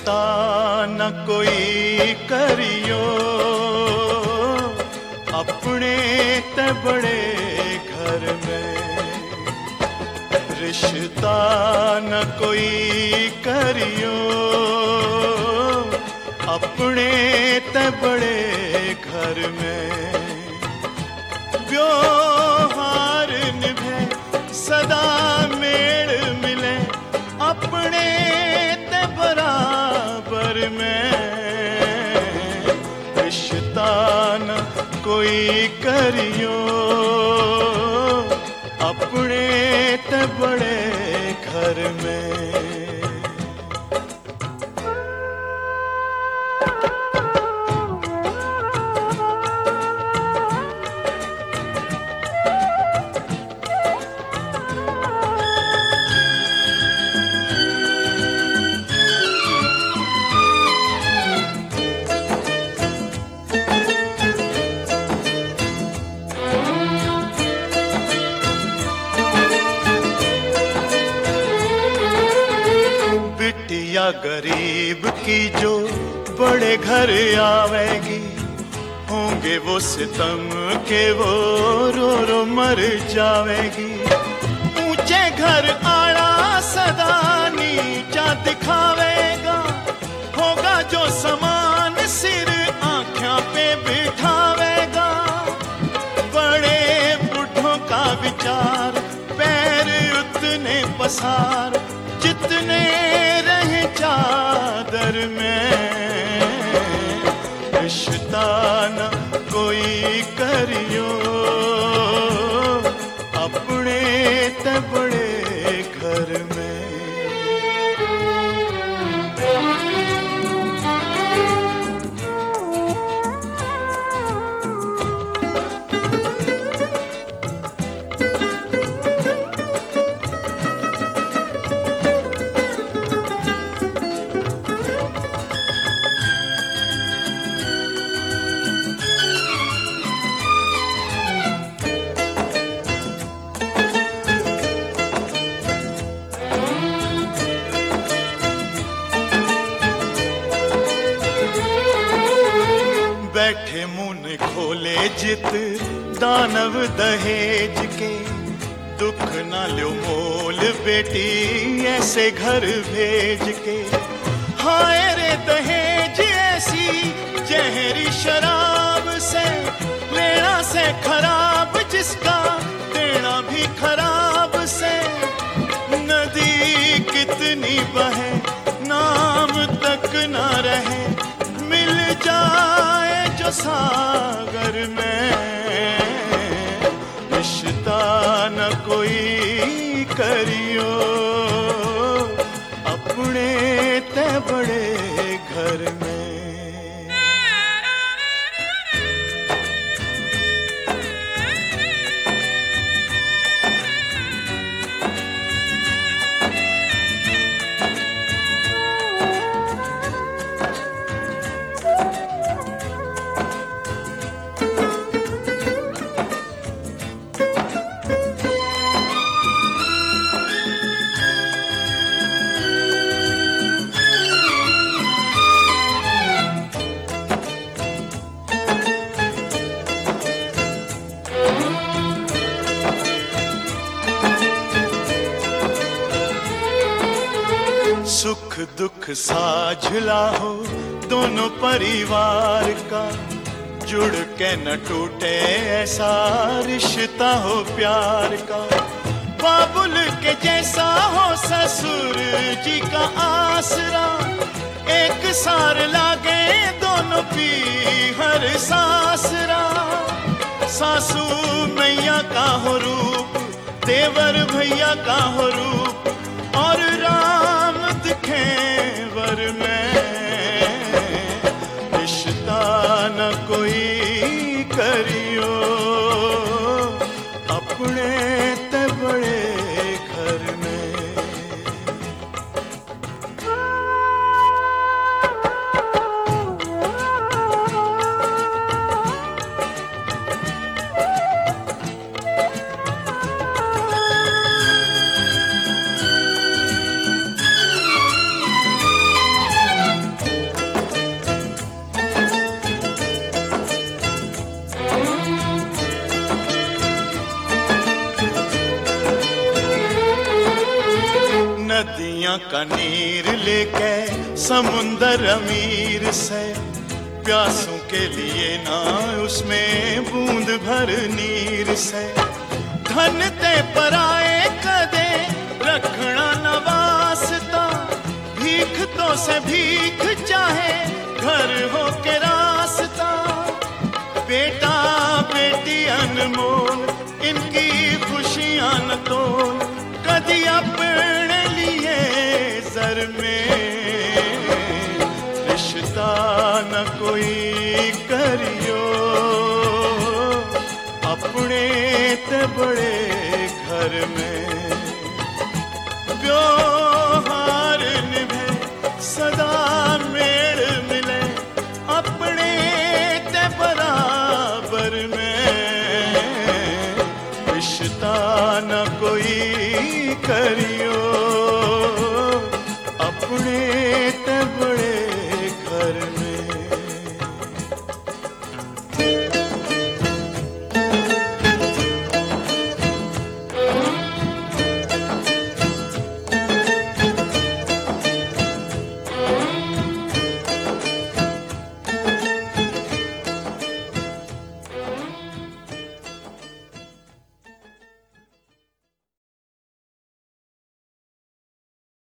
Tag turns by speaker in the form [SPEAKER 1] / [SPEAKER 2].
[SPEAKER 1] रिश्ता न कोई करियो, अपने ते बड़े घर में। रिश्ता न कोई करियो, अपने ते बड़े घर में। व्यवहार निभे सदा मेल मिले, अपने ते बराबर में। रिश्ता न कोई करियो, अपने ते बड़े घर में। बिटिया गरीब की जो बड़े घर आवेगी, होंगे वो सितम के वो रो रो मर जावेगी। ऊंचे घर आड़ा सदा नीचा दिखावेगा, होगा जो समान सिर आँखों पे बिठावेगा। बड़े बूढ़ों का विचार पैर उतने पसार, जितने रहे चादर में। रिश्ता न कोई करियो, अपने ते बड़े घर में। बैठे मुंह खोले जित दानव दहेज के, दुख न लो मोल बेटी ऐसे घर भेज के। हाय रे दहेज ऐसी जहरी शराब से, लेना से खराब जिसका देना भी खराब से। नदी कितनी बहे नाम तक न रहे, मिल जाए जो सागर में। रिश्ता न कोई करियो, अपने ते बड़े घर में। सुख दुख साझला हो दोनों परिवार का, जुड़ के न टूटे ऐसा रिश्ता हो प्यार का। बाबुल के जैसा हो ससुर जी का आसरा, एक सार लागे दोनों पी हर सासरा। सासू मैया का हो रूप, देवर भैया का हो रूप, और राम दिखे वर में। रिश्ता न कोई करियो, अपने ते बड़े घर में। नदियां का नीर लेके समुंदर अमीर से, प्यासों के लिए ना उसमें बूंद भर नीर से। धन ते पराए कदे रखना न वास्ता, भीख तो से भीख चाहे घर हो के रास्ता। बेटा बेटी अनमोल इनकी खुशियां न तोल, कदी अपने लिए सर में रिश्ता न कोई करियो। अपने ते बड़े घर में व्यवहार निभे, सदा मेल मिले, अपने ते बराबर में रिश्ता न कोई करियो। अपने